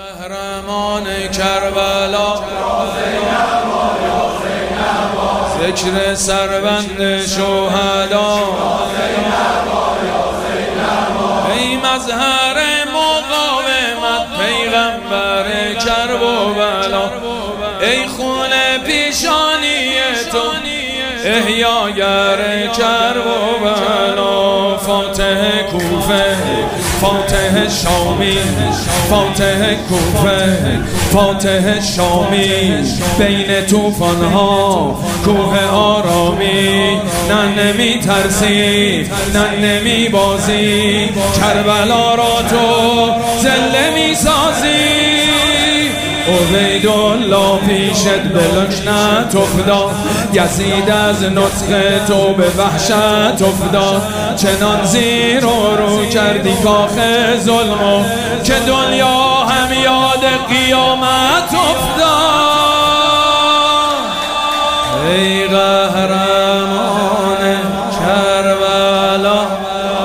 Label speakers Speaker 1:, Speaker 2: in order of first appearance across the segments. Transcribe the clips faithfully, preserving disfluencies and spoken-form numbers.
Speaker 1: قهرمان کربلا ذکر سربند شهدا ای مظهر مقاومت پیغمبر کرب و بلا ای خون پیشانی تو احیاگر کرب و بلا فاتح کوفه فاتح شامی فاتح کوفه فاتح شامی بین توفانها کوه آرامی نه نمی ترسی نه نمی بازی کربلا را تو زنده می سازی عبیدالله پیشت به لکنت افتاد یزید از نطق تو به وحشت افتاد چنان زیر و رو کردی کاخ ظلمو که دنیا هم یاد قیامت افتاد ای قهرمان کربلا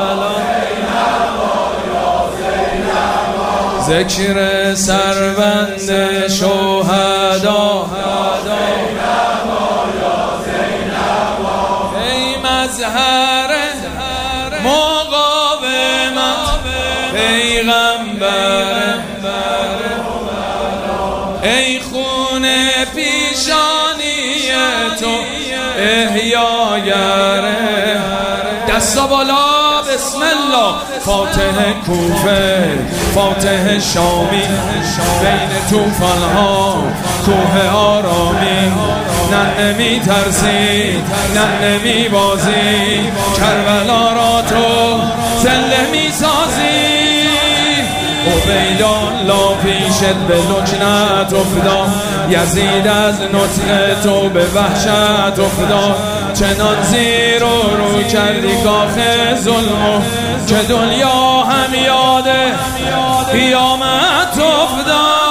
Speaker 1: ذکر سربند شهدا ای مظهر مقاومت پیغمبر ای خون پیشانی تو احیاگر دستا بالا بسم الله فاتح کوفه فاتح شامی بین توفانها کوه آرامی نه نمی ترسی نه نمی بازی کربلا را تو زنده می سازی عبیدالله پیشت به لکنت افتاد یزید از نطق تو به وحشت افتاد چنان زیر و رو کردی کاخ ظلمو که دنیا هم یاد قیامت افتاد